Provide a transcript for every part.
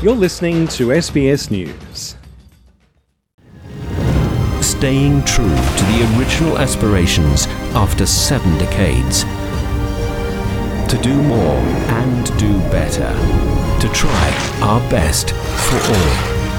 You're listening to SBS News. Staying true to the original aspirations after 7 decades. To do more and do better. To try our best for all.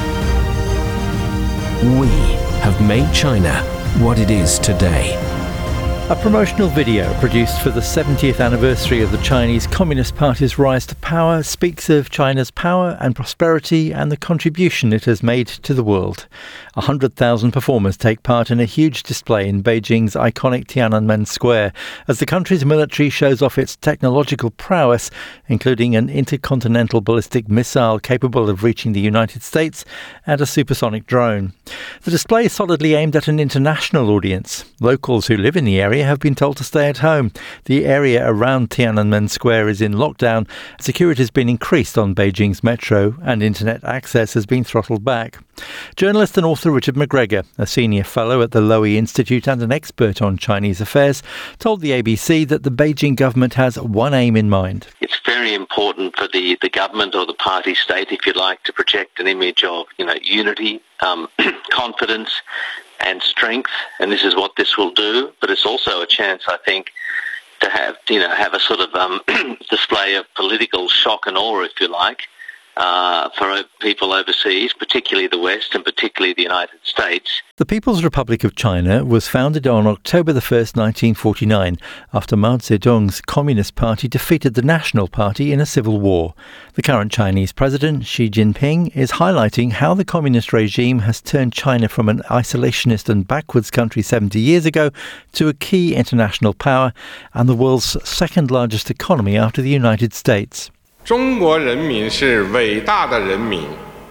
We have made China what it is today. A promotional video produced for the 70th anniversary of the Chinese Communist Party's rise to power speaks of China's power and prosperity and the contribution it has made to the world. 100,000 performers take part in a huge display in Beijing's iconic Tiananmen Square as the country's military shows off its technological prowess, including an intercontinental ballistic missile capable of reaching the United States and a supersonic drone. The display is solidly aimed at an international audience. Locals who live in the area have been told to stay at home. The area around Tiananmen Square is in lockdown. Security has been increased on Beijing's metro and internet access has been throttled back. Journalist and author Richard McGregor, a senior fellow at the Lowy Institute and an expert on Chinese affairs, told the ABC that the Beijing government has one aim in mind. It's very important for the government or the party state, if you like, to project an image of, unity, confidence and strength, and this is what this will do. But it's also a chance, I think, to have a sort of display of political shock and awe, if you like, for people overseas, particularly the West and particularly the United States. The People's Republic of China was founded on October the 1st, 1949, after Mao Zedong's Communist Party defeated the National Party in a civil war. The current Chinese president, Xi Jinping, is highlighting how the communist regime has turned China from an isolationist and backwards country 70 years ago to a key international power and the world's second largest economy after the United States. 中国人民是伟大的人民。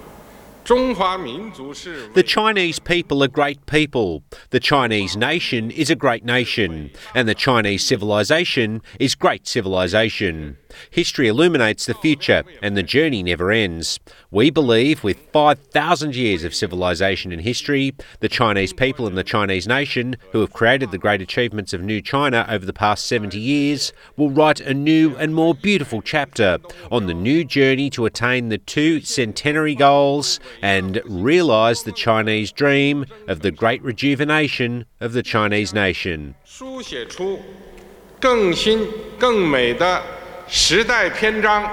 The Chinese people are great people. The Chinese nation is a great nation. And the Chinese civilization is great civilization. History illuminates the future and the journey never ends. We believe with 5,000 years of civilization and history, the Chinese people and the Chinese nation, who have created the great achievements of New China over the past 70 years, will write a new and more beautiful chapter on the new journey to attain the 2 centenary goals and realise the Chinese dream of the great rejuvenation of the Chinese nation. 书写出更新更美的时代篇章。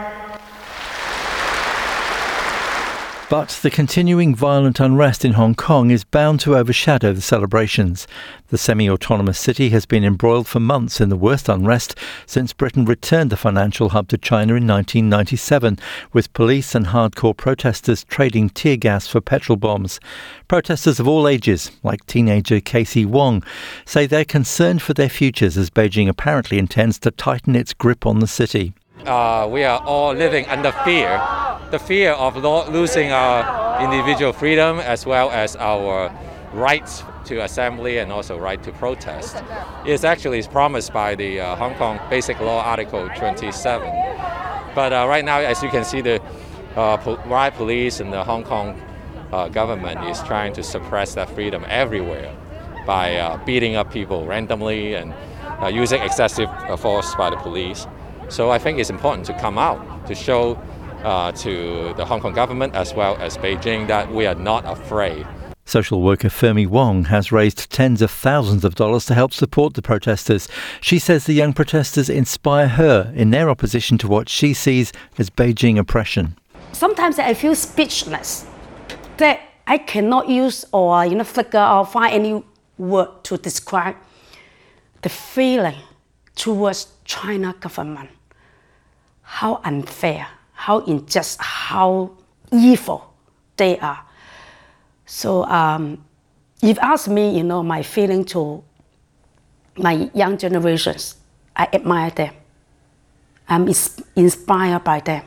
But the continuing violent unrest in Hong Kong is bound to overshadow the celebrations. The semi-autonomous city has been embroiled for months in the worst unrest since Britain returned the financial hub to China in 1997, with police and hardcore protesters trading tear gas for petrol bombs. Protesters of all ages, like teenager Casey Wong, say they're concerned for their futures as Beijing apparently intends to tighten its grip on the city. We are all living under fear. The fear of losing our individual freedom as well as our rights to assembly and also right to protest. It's actually promised by the Hong Kong Basic Law Article 27. But right now, as you can see, the riot police and the Hong Kong government is trying to suppress that freedom everywhere by beating up people randomly and using excessive force by the police. So I think it's important to come out to show to the Hong Kong government as well as Beijing that we are not afraid. Social worker Fermi Wong has raised tens of thousands of dollars to help support the protesters. She says the young protesters inspire her in their opposition to what she sees as Beijing oppression. Sometimes I feel speechless, that I cannot use or figure or find any word to describe the feeling towards China government. How unfair, how unjust, how evil they are. So if you ask me, my feeling to my young generations, I admire them. I'm inspired by them.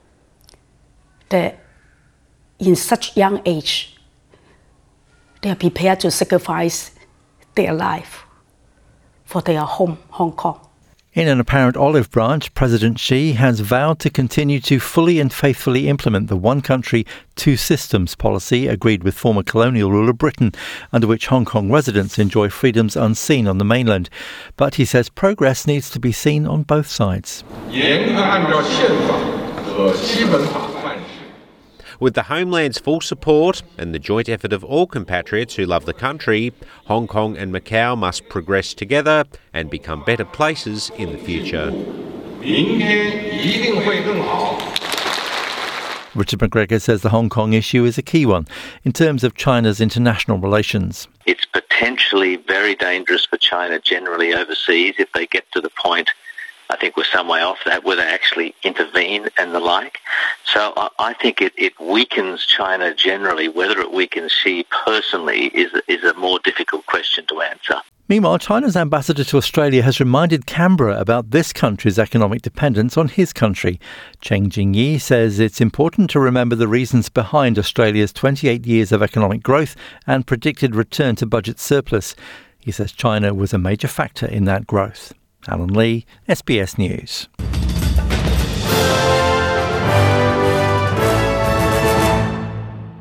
That in such young age, they are prepared to sacrifice their life for their home, Hong Kong. In an apparent olive branch, President Xi has vowed to continue to fully and faithfully implement the one country, two systems policy agreed with former colonial ruler Britain, under which Hong Kong residents enjoy freedoms unseen on the mainland. But he says progress needs to be seen on both sides. With the homeland's full support and the joint effort of all compatriots who love the country, Hong Kong and Macau must progress together and become better places in the future. Richard McGregor says the Hong Kong issue is a key one in terms of China's international relations. It's potentially very dangerous for China generally overseas if they get to the point, I think we're some way off that, where they actually intervene and the like. So I think it weakens China generally. Whether it weakens Xi personally is a more difficult question to answer. Meanwhile, China's ambassador to Australia has reminded Canberra about this country's economic dependence on his country. Cheng Jingyi says it's important to remember the reasons behind Australia's 28 years of economic growth and predicted return to budget surplus. He says China was a major factor in that growth. Alan Lee, SBS News.